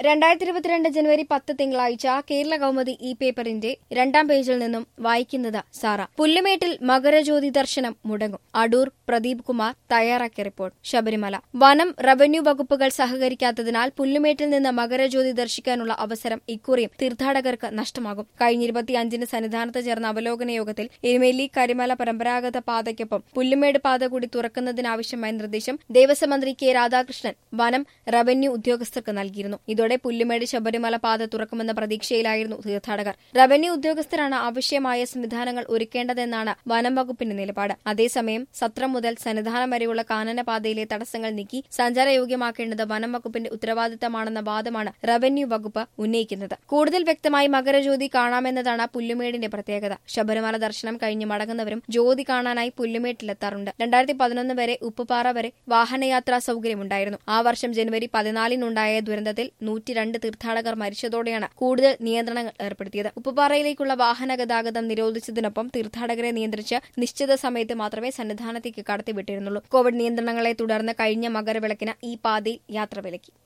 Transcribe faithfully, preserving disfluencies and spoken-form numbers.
രണ്ടായിരത്തി ഇരുപത്തിരണ്ട് ജനുവരി പത്ത് തിങ്കളാഴ്ച കേരള കൗമുദി ഇ പേപ്പറിന്റെ രണ്ടാം പേജിൽ നിന്നും വായിക്കുന്നത് സാറ. പുല്ലുമേട്ടിൽ മകരജ്യോതി ദർശനം മുടങ്ങും. അടൂർ പ്രദീപ് കുമാർ തയ്യാറാക്കിയ റിപ്പോർട്ട്. ശബരിമല വനം റവന്യൂ വകുപ്പുകൾ സഹകരിക്കാത്തതിനാൽ പുല്ലുമേട്ടിൽ നിന്ന് മകരജ്യോതി ദർശിക്കാനുള്ള അവസരം ഇക്കുറിയും തീർത്ഥാടകർക്ക് നഷ്ടമാകും. കഴിഞ്ഞ ഇരുപത്തിയഞ്ചിന് സന്നിധാനത്ത് ചേർന്ന അവലോകന യോഗത്തിൽ എരുമേലി കരിമല പരമ്പരാഗത പാതയ്ക്കൊപ്പം പുല്ലുമേട് പാത കൂടി തുറക്കുന്നതിനാവശ്യമായ നിർദ്ദേശം ദേവസ്വം മന്ത്രി കെ രാധാകൃഷ്ണൻ വനം റവന്യൂ ഉദ്യോഗസ്ഥർക്ക് നൽകിയിരുന്നു. ഇതോടെ പുല്ലുമേട് ശബരിമല പാത തുറക്കുമെന്ന പ്രതീക്ഷയിലായിരുന്നു തീർത്ഥാടകർ. റവന്യൂ ഉദ്യോഗസ്ഥരാണ് ആവശ്യമായ സംവിധാനങ്ങൾ ഒരുക്കേണ്ടതെന്നാണ് വനം വകുപ്പിന്റെ നിലപാട്. അതേസമയം സത്രം മുതൽ സന്നിധാനം വരെയുള്ള കാനനപാതയിലെ തടസ്സങ്ങൾ നീക്കി സഞ്ചാരയോഗ്യമാക്കേണ്ടത് വനം വകുപ്പിന്റെ ഉത്തരവാദിത്തമാണെന്ന വാദമാണ് റവന്യൂ വകുപ്പ് ഉന്നയിക്കുന്നത്. കൂടുതൽ വ്യക്തമായി മകരജ്യോതി കാണാമെന്നതാണ് പുല്ലുമേടിന്റെ പ്രത്യേകത. ശബരിമല ദർശനം കഴിഞ്ഞ് മടങ്ങുന്നവരും ജ്യോതി കാണാനായി പുല്ലുമേട്ടിലെത്താറുണ്ട്. രണ്ടായിരത്തി പതിനൊന്ന് വരെ ഉപ്പുപാറ വരെ വാഹനയാത്രാ സൌകര്യമുണ്ടായിരുന്നു. ആ വർഷം ജനുവരി പതിനാലിനുണ്ടായ ദുരന്തത്തിൽ നൂറ്റിരണ്ട് തീർത്ഥാടകർ മരിച്ചതോടെയാണ് കൂടുതൽ നിയന്ത്രണങ്ങൾ ഏർപ്പെടുത്തിയത്. ഉപ്പുപാറയിലേക്കുള്ള വാഹന ഗതാഗതം നിരോധിച്ചതിനൊപ്പം തീർത്ഥാടകരെ നിയന്ത്രിച്ച് നിശ്ചിത സമയത്ത് മാത്രമേ സന്നിധാനത്തേക്ക് കടത്തിവിട്ടിരുന്നുള്ളൂ. കോവിഡ് നിയന്ത്രണങ്ങളെ തുടർന്ന് കഴിഞ്ഞ മകരവിളക്കിന് ഈ പാതയിൽ യാത്ര വിലക്കി.